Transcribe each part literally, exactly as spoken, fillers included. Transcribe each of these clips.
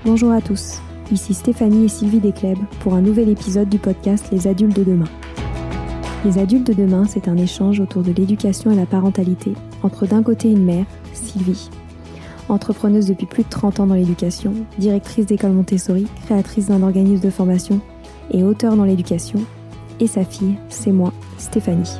Bonjour à tous, ici Stéphanie et Sylvie Descleb pour un nouvel épisode du podcast Les Adultes de demain. Les Adultes de demain, c'est un échange autour de l'éducation et la parentalité entre d'un côté une mère, Sylvie, entrepreneuse depuis plus de trente ans dans l'éducation, directrice d'école Montessori, créatrice d'un organisme de formation et auteure dans l'éducation, et sa fille, c'est moi, Stéphanie.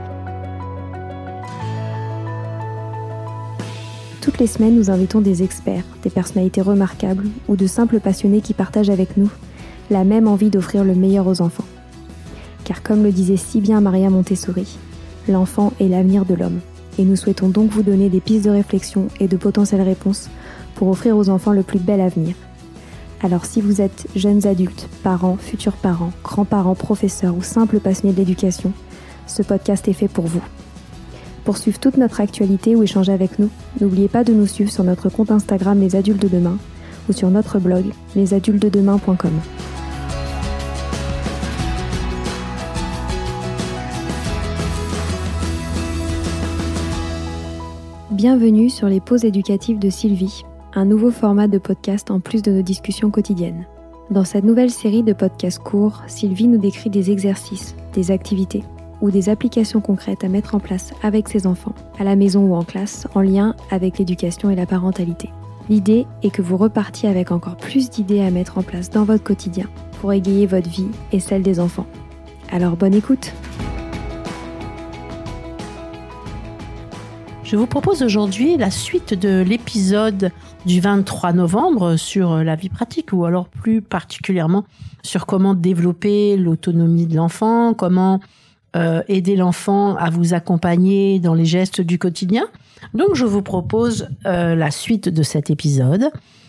Toutes les semaines, nous invitons des experts, des personnalités remarquables ou de simples passionnés qui partagent avec nous la même envie d'offrir le meilleur aux enfants. Car comme le disait si bien Maria Montessori, l'enfant est l'avenir de l'homme. Et nous souhaitons donc vous donner des pistes de réflexion et de potentielles réponses pour offrir aux enfants le plus bel avenir. Alors si vous êtes jeunes adultes, parents, futurs parents, grands-parents, professeurs ou simples passionnés de l'éducation, ce podcast est fait pour vous. Pour suivre toute notre actualité ou échanger avec nous, n'oubliez pas de nous suivre sur notre compte Instagram Les Adultes de Demain ou sur notre blog les adultes de demain point com. Bienvenue sur les pauses éducatives de Sylvie, un nouveau format de podcast en plus de nos discussions quotidiennes. Dans cette nouvelle série de podcasts courts, Sylvie nous décrit des exercices, des activités ou des applications concrètes à mettre en place avec ses enfants, à la maison ou en classe, en lien avec l'éducation et la parentalité. L'idée est que vous repartiez avec encore plus d'idées à mettre en place dans votre quotidien pour égayer votre vie et celle des enfants. Alors bonne écoute! Je vous propose aujourd'hui la suite de l'épisode du vingt-trois novembre sur la vie pratique, ou alors plus particulièrement sur comment développer l'autonomie de l'enfant, comment Euh, aider l'enfant à vous accompagner dans les gestes du quotidien. Donc, je vous propose euh, la suite de cet épisode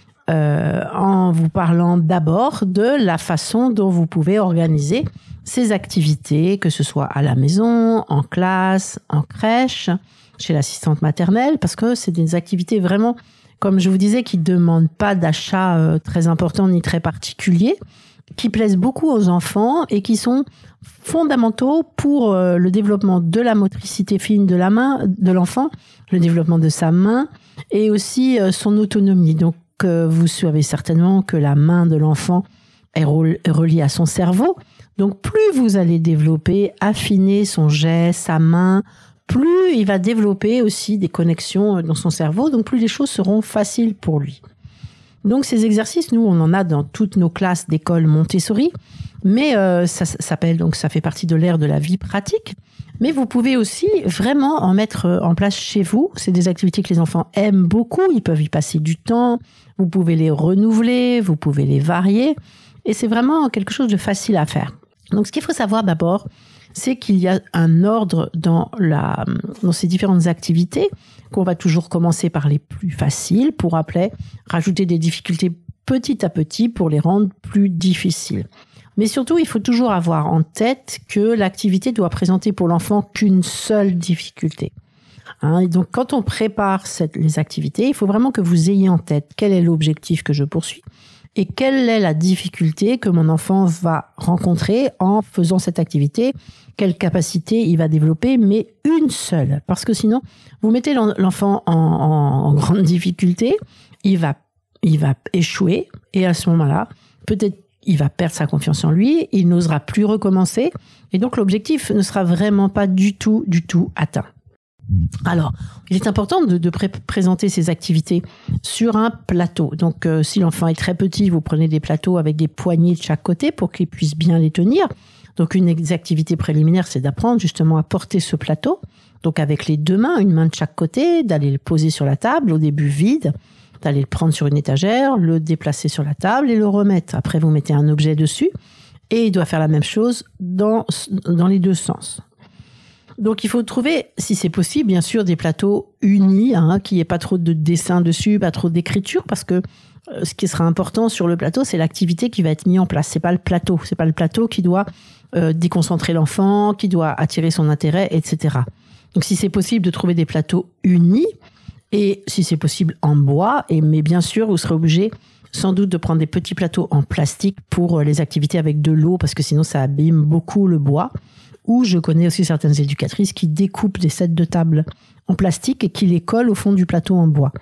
euh, en vous parlant d'abord de la façon dont vous pouvez organiser ces activités, que ce soit à la maison, en classe, en crèche, chez l'assistante maternelle, parce que c'est des activités vraiment, comme je vous disais, qui ne demandent pas d'achat euh, très important ni très particulier, qui plaisent beaucoup aux enfants et qui sont fondamentaux pour euh, le développement de la motricité fine de la main de l'enfant, le développement de sa main et aussi euh, son autonomie. Donc, euh, vous savez certainement que la main de l'enfant est re- reliée à son cerveau. Donc, plus vous allez développer, affiner son geste, sa main, plus il va développer aussi des connexions dans son cerveau. Donc, plus les choses seront faciles pour lui. Donc, ces exercices, nous, on en a dans toutes nos classes d'école Montessori, mais euh, ça, ça s'appelle, donc ça fait partie de l'ère de la vie pratique. Mais vous pouvez aussi vraiment en mettre en place chez vous. C'est des activités que les enfants aiment beaucoup, ils peuvent y passer du temps, vous pouvez les renouveler, vous pouvez les varier, et c'est vraiment quelque chose de facile à faire. Donc, ce qu'il faut savoir d'abord, c'est qu'il y a un ordre dans, la, dans ces différentes activités, qu'on va toujours commencer par les plus faciles pour après rajouter des difficultés petit à petit pour les rendre plus difficiles. Mais surtout, il faut toujours avoir en tête que l'activité doit présenter pour l'enfant qu'une seule difficulté. Hein, et donc, quand on prépare cette, les activités, il faut vraiment que vous ayez en tête quel est l'objectif que je poursuis et quelle est la difficulté que mon enfant va rencontrer en faisant cette activité, quelle capacité il va développer, mais une seule. Parce que sinon, vous mettez l'enfant en, en, en grande difficulté, il va, il va échouer, et à ce moment-là, peut-être il va perdre sa confiance en lui, il n'osera plus recommencer, et donc l'objectif ne sera vraiment pas du tout, du tout atteint. Alors, il est important de, de pré- présenter ces activités sur un plateau. Donc, euh, si l'enfant est très petit, vous prenez des plateaux avec des poignées de chaque côté pour qu'il puisse bien les tenir. Donc, une des activités préliminaires, c'est d'apprendre justement à porter ce plateau. Donc, avec les deux mains, une main de chaque côté, d'aller le poser sur la table, au début vide, d'aller le prendre sur une étagère, le déplacer sur la table et le remettre. Après, vous mettez un objet dessus et il doit faire la même chose dans, dans les deux sens. Donc, il faut trouver, si c'est possible, bien sûr, des plateaux unis, hein, qu'il n'y ait pas trop de dessins dessus, pas trop d'écriture, parce que euh, ce qui sera important sur le plateau, c'est l'activité qui va être mise en place. C'est pas le plateau, c'est pas le plateau qui doit euh, déconcentrer l'enfant, qui doit attirer son intérêt, et cetera. Donc, si c'est possible de trouver des plateaux unis, et si c'est possible en bois, et mais bien sûr, vous serez obligé sans doute de prendre des petits plateaux en plastique pour les activités avec de l'eau, parce que sinon ça abîme beaucoup le bois. Ou je connais aussi certaines éducatrices qui découpent des sets de table en plastique et qui les collent au fond du plateau en bois.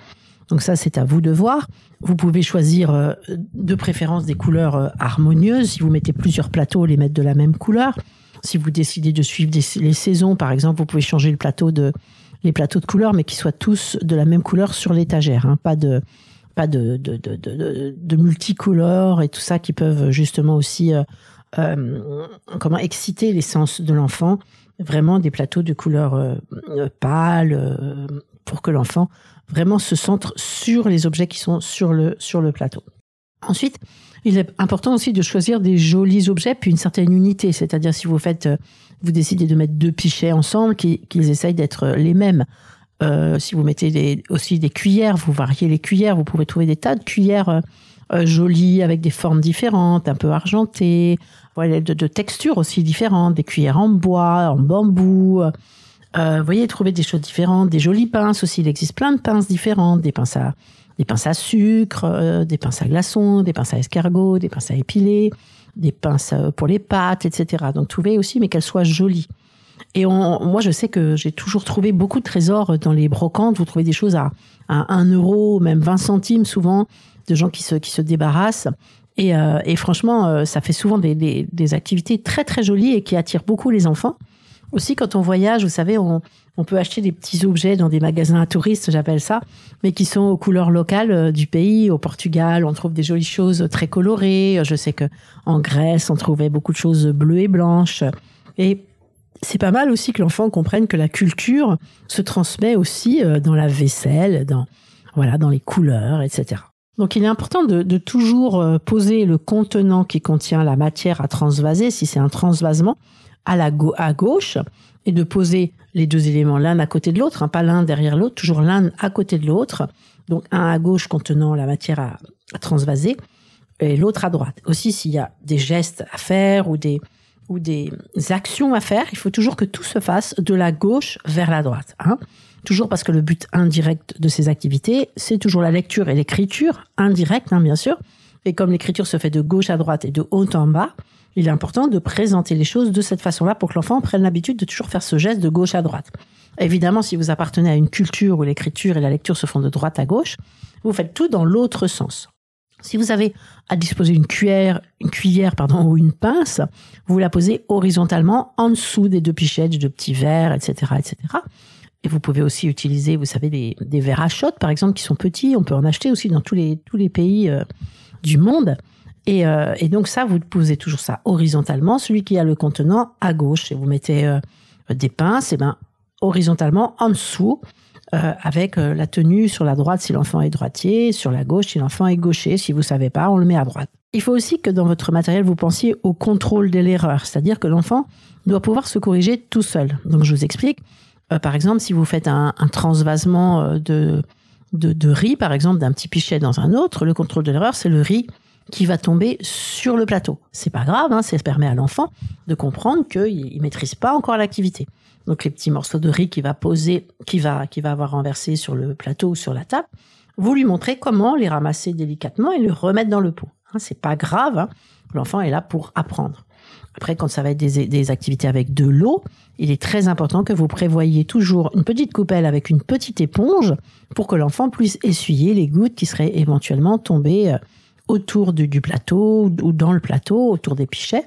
Donc ça, c'est à vous de voir. Vous pouvez choisir euh, de préférence des couleurs euh, harmonieuses. Si vous mettez plusieurs plateaux, les mettre de la même couleur. Si vous décidez de suivre des, les saisons, par exemple, vous pouvez changer le plateau de, les plateaux de couleurs, mais qui soient tous de la même couleur sur l'étagère. Hein. Pas de, pas de, de, de, de, de, de multicolores et tout ça qui peuvent justement aussi euh, euh, comment exciter les sens de l'enfant. Vraiment des plateaux de couleurs euh, pâles euh, pour que l'enfant vraiment se centre sur les objets qui sont sur le, sur le plateau. Ensuite, il est important aussi de choisir des jolis objets puis une certaine unité. C'est-à-dire si vous faites, vous décidez de mettre deux pichets ensemble, qu'ils, qu'ils essayent d'être les mêmes. Euh, si vous mettez des, aussi des cuillères, vous variez les cuillères. Vous pouvez trouver des tas de cuillères euh, jolies avec des formes différentes, un peu argentées, voilà, de, de textures aussi différentes, des cuillères en bois, en bambou. Euh, vous voyez, trouver des choses différentes, des jolies pinces aussi. Il existe plein de pinces différentes, des pinces à des pinces à sucre, euh, des pinces à glaçons, des pinces à escargot, des pinces à épiler, des pinces pour les pâtes, et cetera. Donc trouvez aussi, mais qu'elles soient jolies. Et on, moi, je sais que j'ai toujours trouvé beaucoup de trésors dans les brocantes. Vous trouvez des choses à, à un euro, même vingt centimes souvent, de gens qui se, qui se débarrassent. Et, euh, et franchement, euh, ça fait souvent des, des, des activités très, très jolies et qui attirent beaucoup les enfants. Aussi, quand on voyage, vous savez, on, on peut acheter des petits objets dans des magasins à touristes, j'appelle ça, mais qui sont aux couleurs locales du pays. Au Portugal, on trouve des jolies choses très colorées. Je sais que en Grèce, on trouvait beaucoup de choses bleues et blanches. Et c'est pas mal aussi que l'enfant comprenne que la culture se transmet aussi dans la vaisselle, dans, voilà, dans les couleurs, et cetera. Donc, il est important de, de toujours poser le contenant qui contient la matière à transvaser, si c'est un transvasement, à la go- à gauche, et de poser les deux éléments l'un à côté de l'autre, hein, pas l'un derrière l'autre, toujours l'un à côté de l'autre. Donc, un à gauche contenant la matière à, à transvaser, et l'autre à droite. Aussi, s'il y a des gestes à faire ou des, ou des actions à faire, il faut toujours que tout se fasse de la gauche vers la droite. Hein. Toujours parce que le but indirect de ces activités, c'est toujours la lecture et l'écriture, indirecte, hein, bien sûr. Et comme l'écriture se fait de gauche à droite et de haut en bas, il est important de présenter les choses de cette façon-là pour que l'enfant prenne l'habitude de toujours faire ce geste de gauche à droite. Évidemment, si vous appartenez à une culture où l'écriture et la lecture se font de droite à gauche, vous faites tout dans l'autre sens. Si vous avez à disposer une cuillère, une cuillère pardon, ou une pince, vous la posez horizontalement en dessous des deux pichettes, des deux petits verres, et cetera, et cetera. Et vous pouvez aussi utiliser, vous savez, des, des verres à shot, par exemple, qui sont petits. On peut en acheter aussi dans tous les, tous les pays euh, du monde. Et, euh, et donc ça, vous posez toujours ça horizontalement, celui qui a le contenant à gauche. Et vous mettez euh, des pinces, et ben horizontalement en dessous, euh, avec euh, la tenue sur la droite si l'enfant est droitier, sur la gauche si l'enfant est gaucher. Si vous savez pas, on le met à droite. Il faut aussi que dans votre matériel, vous pensiez au contrôle de l'erreur, c'est-à-dire que l'enfant doit pouvoir se corriger tout seul. Donc je vous explique. Euh, par exemple, si vous faites un, un transvasement de, de, de riz, par exemple, d'un petit pichet dans un autre, le contrôle de l'erreur, c'est le riz qui va tomber sur le plateau. C'est pas grave, hein, ça permet à l'enfant de comprendre qu'il ne maîtrise pas encore l'activité. Donc les petits morceaux de riz qu'il va poser, qu'il va, qu'il va avoir renversé sur le plateau ou sur la table, vous lui montrez comment les ramasser délicatement et les remettre dans le pot. Hein, c'est pas grave, hein, l'enfant est là pour apprendre. Après, quand ça va être des, des activités avec de l'eau, il est très important que vous prévoyiez toujours une petite coupelle avec une petite éponge pour que l'enfant puisse essuyer les gouttes qui seraient éventuellement tombées autour du, du plateau ou dans le plateau, autour des pichets,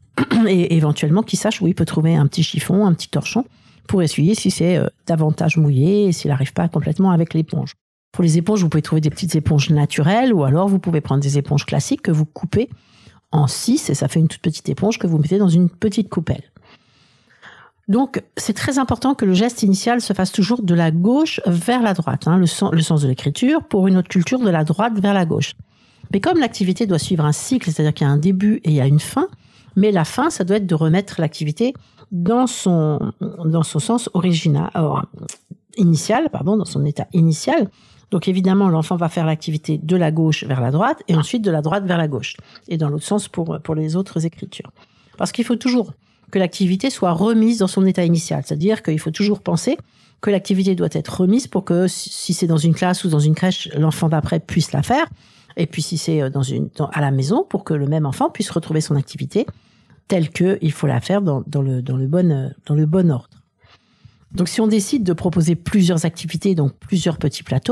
et éventuellement qu'il sache où il peut trouver un petit chiffon, un petit torchon pour essuyer si c'est euh, davantage mouillé et s'il n'arrive pas complètement avec l'éponge. Pour les éponges, vous pouvez trouver des petites éponges naturelles ou alors vous pouvez prendre des éponges classiques que vous coupez en six et ça fait une toute petite éponge que vous mettez dans une petite coupelle. Donc, c'est très important que le geste initial se fasse toujours de la gauche vers la droite, hein, le, sens, le sens de l'écriture, pour une autre culture, de la droite vers la gauche. Mais comme l'activité doit suivre un cycle, c'est-à-dire qu'il y a un début et il y a une fin, mais la fin, ça doit être de remettre l'activité dans son, dans son sens original, alors, initial, pardon, dans son état initial. Donc évidemment, l'enfant va faire l'activité de la gauche vers la droite et ensuite de la droite vers la gauche. Et dans l'autre sens pour, pour les autres écritures. Parce qu'il faut toujours que l'activité soit remise dans son état initial. C'est-à-dire qu'il faut toujours penser que l'activité doit être remise pour que si c'est dans une classe ou dans une crèche, l'enfant d'après puisse la faire. Et puis si c'est dans une, dans, à la maison, pour que le même enfant puisse retrouver son activité telle qu'il faut la faire dans, dans, le, dans, le bon, dans le bon ordre. Donc si on décide de proposer plusieurs activités, donc plusieurs petits plateaux,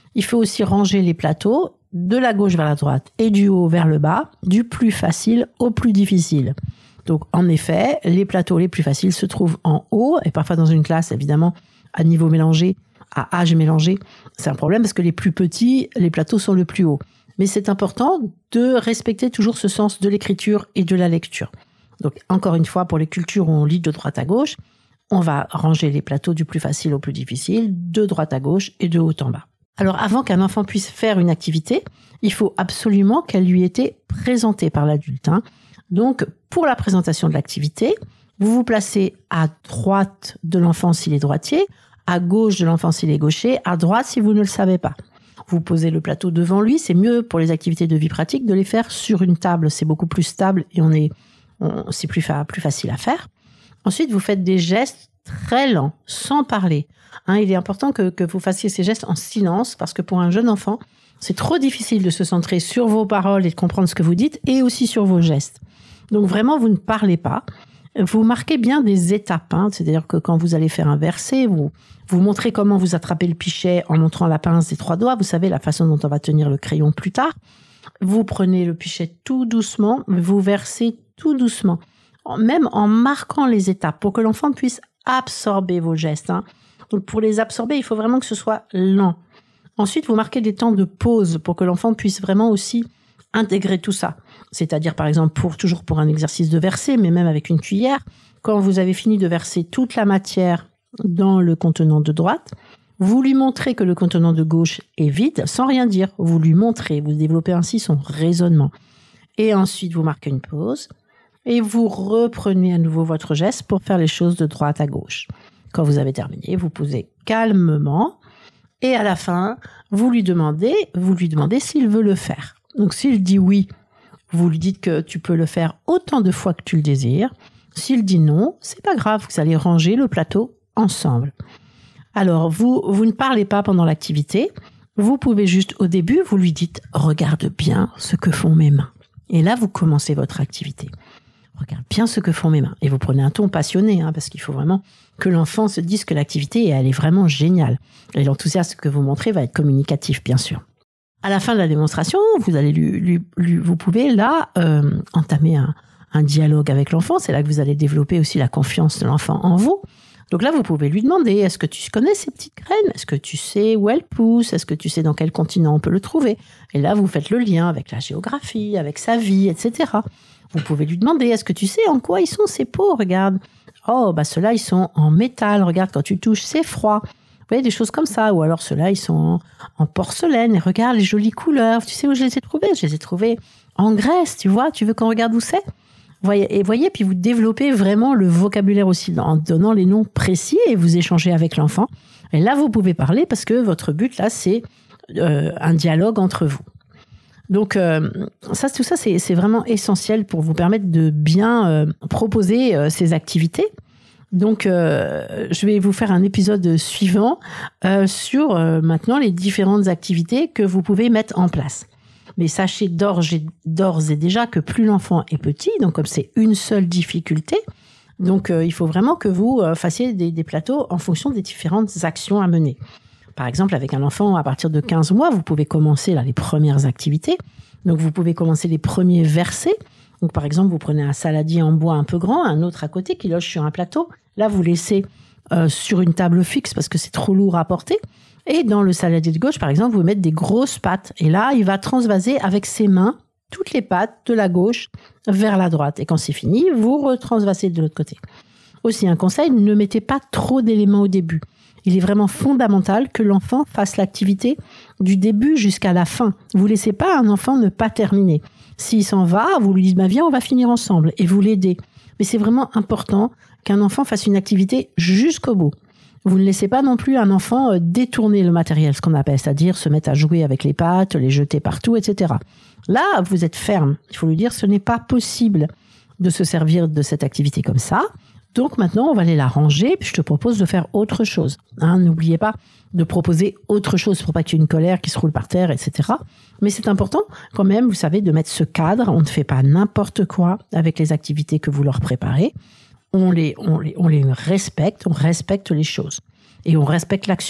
Il faut aussi ranger les plateaux de la gauche vers la droite et du haut vers le bas, du plus facile au plus difficile. Donc, en effet, les plateaux les plus faciles se trouvent en haut et parfois dans une classe, évidemment, à niveau mélangé, à âge mélangé. C'est un problème parce que les plus petits, les plateaux sont le plus haut. Mais c'est important de respecter toujours ce sens de l'écriture et de la lecture. Donc, encore une fois, pour les cultures où on lit de droite à gauche, on va ranger les plateaux du plus facile au plus difficile, de droite à gauche et de haut en bas. Alors, avant qu'un enfant puisse faire une activité, il faut absolument qu'elle lui ait été présentée par l'adulte. Hein. Donc, pour la présentation de l'activité, vous vous placez à droite de l'enfant s'il est droitier, à gauche de l'enfant s'il est gaucher, à droite si vous ne le savez pas. Vous posez le plateau devant lui. C'est mieux pour les activités de vie pratique de les faire sur une table. C'est beaucoup plus stable et on est, on, c'est plus, fa, plus facile à faire. Ensuite, vous faites des gestes très lents, sans parler. Hein, il est important que, que vous fassiez ces gestes en silence parce que pour un jeune enfant, c'est trop difficile de se centrer sur vos paroles et de comprendre ce que vous dites et aussi sur vos gestes. Donc vraiment, vous ne parlez pas. Vous marquez bien des étapes. Hein, c'est-à-dire que quand vous allez faire un verset, vous, vous montrez comment vous attrapez le pichet en montrant la pince des trois doigts. Vous savez, la façon dont on va tenir le crayon plus tard. Vous prenez le pichet tout doucement, vous versez tout doucement. Même en marquant les étapes pour que l'enfant puisse absorber vos gestes. Hein. Donc pour les absorber, il faut vraiment que ce soit lent. Ensuite, vous marquez des temps de pause pour que l'enfant puisse vraiment aussi intégrer tout ça. C'est-à-dire, par exemple, pour toujours pour un exercice de verser, mais même avec une cuillère, quand vous avez fini de verser toute la matière dans le contenant de droite, vous lui montrez que le contenant de gauche est vide, sans rien dire. Vous lui montrez, vous développez ainsi son raisonnement. Et ensuite, vous marquez une pause et vous reprenez à nouveau votre geste pour faire les choses de droite à gauche. Quand vous avez terminé, vous posez calmement et à la fin, vous lui demandez, vous lui demandez s'il veut le faire. Donc, s'il dit oui, vous lui dites que tu peux le faire autant de fois que tu le désires. S'il dit non, c'est pas grave, vous allez ranger le plateau ensemble. Alors, vous, vous ne parlez pas pendant l'activité. Vous pouvez juste, au début, vous lui dites « Regarde bien ce que font mes mains ». Et là, vous commencez votre activité. Regarde bien ce que font mes mains. Et vous prenez un ton passionné, hein, parce qu'il faut vraiment que l'enfant se dise que l'activité, elle est vraiment géniale. Et l'enthousiasme que vous montrez va être communicatif, bien sûr. À la fin de la démonstration, vous allez lui, lui, lui vous pouvez là euh, entamer un, un dialogue avec l'enfant. C'est là que vous allez développer aussi la confiance de l'enfant en vous. Donc là, vous pouvez lui demander, est-ce que tu connais ces petites graines? Est-ce que tu sais où elles poussent? Est-ce que tu sais dans quel continent on peut le trouver? Et là, vous faites le lien avec la géographie, avec sa vie, et cetera. Vous pouvez lui demander, est-ce que tu sais en quoi ils sont ces pots? Regarde. Oh, bah ceux-là, ils sont en métal. Regarde, quand tu touches, c'est froid. Vous voyez, des choses comme ça. Ou alors ceux-là, ils sont en, en porcelaine. Et regarde les jolies couleurs. Tu sais où je les ai trouvées? Je les ai trouvées en Grèce, tu vois. Tu veux qu'on regarde où c'est? Voyez, et voyez, puis vous développez vraiment le vocabulaire aussi en donnant les noms précis et vous échangez avec l'enfant. Et là, vous pouvez parler parce que votre but, là, c'est euh, un dialogue entre vous. Donc, euh, ça, tout ça, c'est, c'est vraiment essentiel pour vous permettre de bien euh, proposer euh, ces activités. Donc, euh, je vais vous faire un épisode suivant euh, sur euh, maintenant les différentes activités que vous pouvez mettre en place. Mais sachez d'ores et, d'ores et déjà que plus l'enfant est petit, donc comme c'est une seule difficulté, donc euh, il faut vraiment que vous euh, fassiez des, des plateaux en fonction des différentes actions à mener. Par exemple, avec un enfant à partir de quinze mois, vous pouvez commencer là, les premières activités. Donc vous pouvez commencer les premiers versets. Donc par exemple, vous prenez un saladier en bois un peu grand, un autre à côté qui loge sur un plateau. Là, vous laissez euh, sur une table fixe parce que c'est trop lourd à porter. Et dans le saladier de gauche, par exemple, vous mettez des grosses pattes. Et là, il va transvaser avec ses mains toutes les pattes de la gauche vers la droite. Et quand c'est fini, vous retransvasez de l'autre côté. Aussi, un conseil, ne mettez pas trop d'éléments au début. Il est vraiment fondamental que l'enfant fasse l'activité du début jusqu'à la fin. Vous ne laissez pas un enfant ne pas terminer. S'il s'en va, vous lui dites bah, « viens, on va finir ensemble » et vous l'aidez. Mais c'est vraiment important qu'un enfant fasse une activité jusqu'au bout. Vous ne laissez pas non plus un enfant détourner le matériel, ce qu'on appelle, c'est-à-dire se mettre à jouer avec les pattes, les jeter partout, et cetera. Là, vous êtes ferme. Il faut lui dire ce n'est pas possible de se servir de cette activité comme ça. Donc maintenant, on va aller la ranger, puis je te propose de faire autre chose. Hein, n'oubliez pas de proposer autre chose pour pas qu'il y ait une colère qui se roule par terre, et cetera. Mais c'est important quand même, vous savez, de mettre ce cadre. On ne fait pas n'importe quoi avec les activités que vous leur préparez. On les, on les, on les respecte, on respecte les choses et on respecte l'action.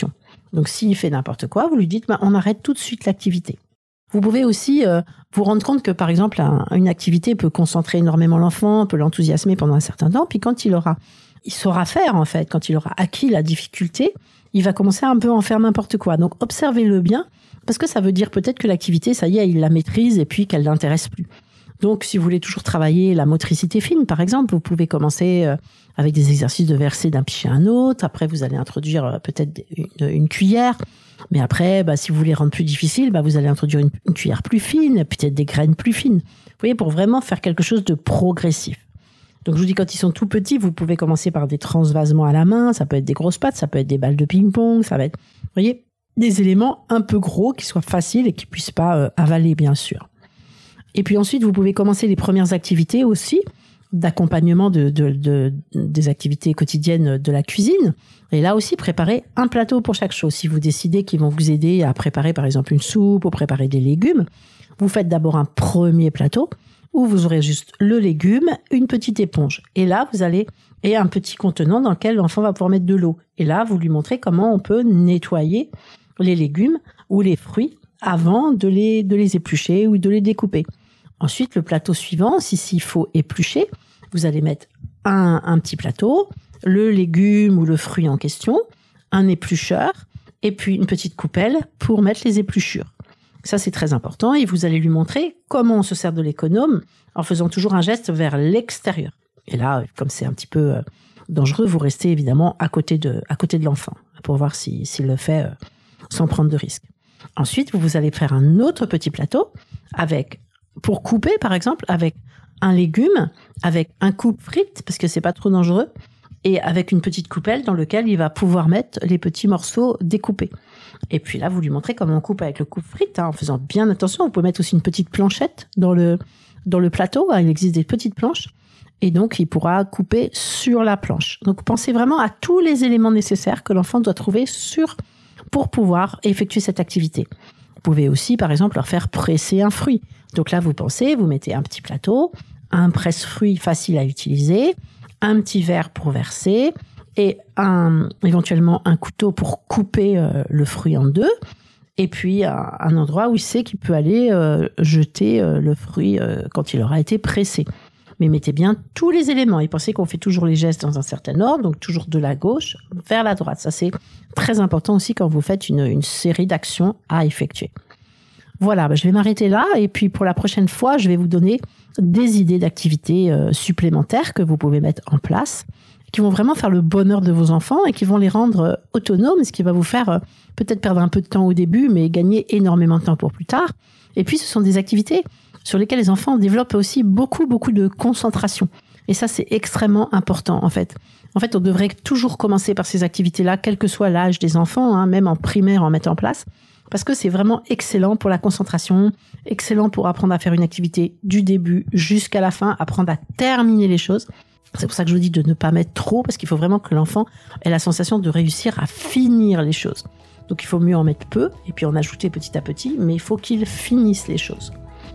Donc s'il fait n'importe quoi, vous lui dites bah, on arrête tout de suite l'activité. Vous pouvez aussi euh, vous rendre compte que par exemple un, une activité peut concentrer énormément l'enfant, peut l'enthousiasmer pendant un certain temps, puis quand il aura, il saura faire en fait, quand il aura acquis la difficulté, il va commencer à un peu en faire n'importe quoi. Donc observez-le bien, parce que ça veut dire peut-être que l'activité, ça y est, il la maîtrise et puis qu'elle l'intéresse plus. Donc si vous voulez toujours travailler la motricité fine, par exemple, vous pouvez commencer euh, avec des exercices de verser d'un pichet à un autre. Après, vous allez introduire euh, peut-être une, une cuillère. Mais après, bah, si vous voulez rendre plus difficile, bah, vous allez introduire une, une cuillère plus fine, peut-être des graines plus fines. Vous voyez, pour vraiment faire quelque chose de progressif. Donc, je vous dis, quand ils sont tout petits, vous pouvez commencer par des transvasements à la main. Ça peut être des grosses pattes, ça peut être des balles de ping-pong, ça va être, vous voyez, des éléments un peu gros qui soient faciles et qui puissent pas euh, avaler, bien sûr. Et puis ensuite, vous pouvez commencer les premières activités aussi d'accompagnement de, de, de, des activités quotidiennes de la cuisine. Et là aussi, préparer un plateau pour chaque chose. Si vous décidez qu'ils vont vous aider à préparer, par exemple, une soupe ou préparer des légumes, vous faites d'abord un premier plateau où vous aurez juste le légume, une petite éponge. Et là, vous allez, et un petit contenant dans lequel l'enfant va pouvoir mettre de l'eau. Et là, vous lui montrez comment on peut nettoyer les légumes ou les fruits avant de les, de les éplucher ou de les découper. Ensuite, le plateau suivant, si s'il faut éplucher, vous allez mettre un, un petit plateau, le légume ou le fruit en question, un éplucheur et puis une petite coupelle pour mettre les épluchures. Ça, c'est très important et vous allez lui montrer comment on se sert de l'économe en faisant toujours un geste vers l'extérieur. Et là, comme c'est un petit peu dangereux, vous restez évidemment à côté de, à côté de l'enfant pour voir si, s'il le fait euh, sans prendre de risque. Ensuite, vous allez faire un autre petit plateau avec, pour couper par exemple, avec un légume, avec un coupe-frites, parce que c'est pas trop dangereux, et avec une petite coupelle dans laquelle il va pouvoir mettre les petits morceaux découpés. Et puis là, vous lui montrez comment on coupe avec le coupe-frites, hein, en faisant bien attention. Vous pouvez mettre aussi une petite planchette dans le, dans le plateau. Hein, il existe des petites planches. Et donc, il pourra couper sur la planche. Donc, pensez vraiment à tous les éléments nécessaires que l'enfant doit trouver sur, pour pouvoir effectuer cette activité. Vous pouvez aussi, par exemple, leur faire presser un fruit. Donc là, vous pensez, vous mettez un petit plateau, un presse-fruit facile à utiliser, un petit verre pour verser et un, éventuellement un couteau pour couper euh, le fruit en deux. Et puis, un, un endroit où il sait qu'il peut aller euh, jeter euh, le fruit euh, quand il aura été pressé. Mais mettez bien tous les éléments. Et pensez qu'on fait toujours les gestes dans un certain ordre, donc toujours de la gauche vers la droite. Ça, c'est très important aussi quand vous faites une, une série d'actions à effectuer. Voilà, bah, je vais m'arrêter là. Et puis, pour la prochaine fois, je vais vous donner des idées d'activités euh, supplémentaires que vous pouvez mettre en place, qui vont vraiment faire le bonheur de vos enfants et qui vont les rendre euh, autonomes, ce qui va vous faire euh, peut-être perdre un peu de temps au début, mais gagner énormément de temps pour plus tard. Et puis, ce sont des activités sur lesquelles les enfants développent aussi beaucoup, beaucoup de concentration. Et ça, c'est extrêmement important, en fait. En fait, on devrait toujours commencer par ces activités-là, quel que soit l'âge des enfants, hein, même en primaire, en mettre en place, parce que c'est vraiment excellent pour la concentration, excellent pour apprendre à faire une activité du début jusqu'à la fin, apprendre à terminer les choses. C'est pour ça que je vous dis de ne pas mettre trop, parce qu'il faut vraiment que l'enfant ait la sensation de réussir à finir les choses. Donc, il faut mieux en mettre peu, et puis en ajouter petit à petit, mais il faut qu'il finisse les choses.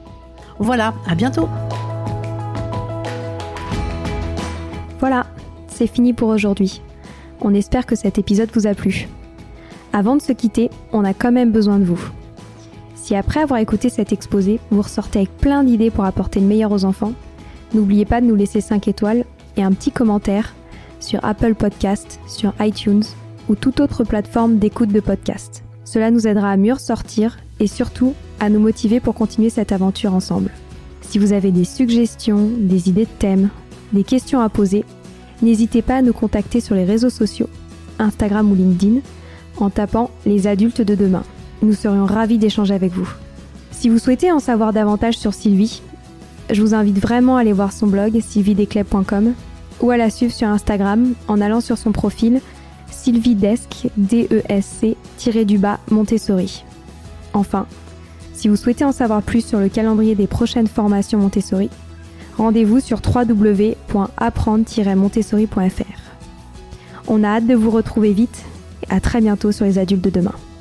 Voilà, à bientôt. Voilà, c'est fini pour aujourd'hui. On espère que cet épisode vous a plu. Avant de se quitter, on a quand même besoin de vous. Si après avoir écouté cet exposé, vous ressortez avec plein d'idées pour apporter le meilleur aux enfants, n'oubliez pas de nous laisser cinq étoiles et un petit commentaire sur Apple Podcasts, sur iTunes ou toute autre plateforme d'écoute de podcast. Cela nous aidera à mieux ressortir et surtout à nous motiver pour continuer cette aventure ensemble. Si vous avez des suggestions, des idées de thèmes, des questions à poser, n'hésitez pas à nous contacter sur les réseaux sociaux, Instagram ou LinkedIn, en tapant « Les adultes de demain ». Nous serions ravis d'échanger avec vous. Si vous souhaitez en savoir davantage sur Sylvie, je vous invite vraiment à aller voir son blog sylvie desclèves point com ou à la suivre sur Instagram en allant sur son profil sylviedesc, D E S C, tiré du bas, Montessori. Enfin, si vous souhaitez en savoir plus sur le calendrier des prochaines formations Montessori, rendez-vous sur w w w point apprendre tiret montessori point f r. On a hâte de vous retrouver vite et à très bientôt sur les adultes de demain.